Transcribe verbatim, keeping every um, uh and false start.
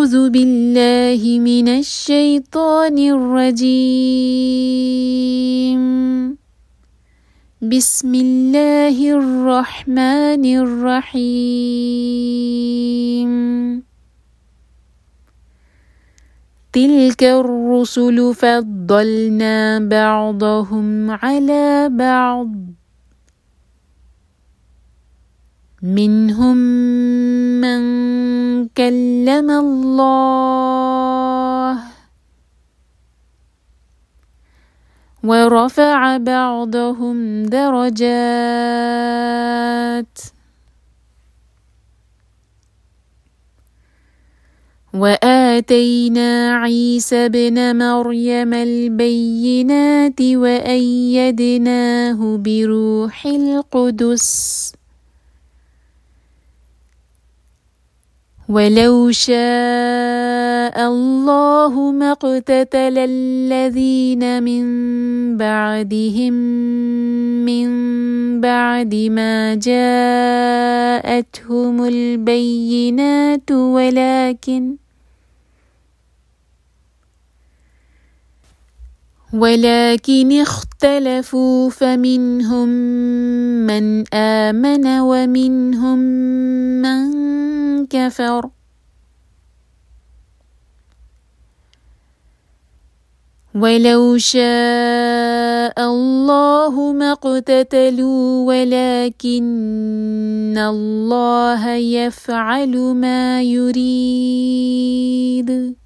أعوذ بالله من الشيطان الرجيم. بسم الله الرحمن الرحيم. تلك الرسل فضلنا بعضهم على بعض، منهم من كلم الله، ورفع بعضهم درجات، وآتينا عيسى ابن مريم البينات وأيدناه بروح القدس، ولو شاء الله ما اقتتل الذين من بعدهم من بعد ما جاءتهم البينات ولكن ولكن اختلفوا فمنهم من آمن ومنهم من كفر. ولو شاء الله ما اقتتلوا ولكن الله يفعل ما يريد.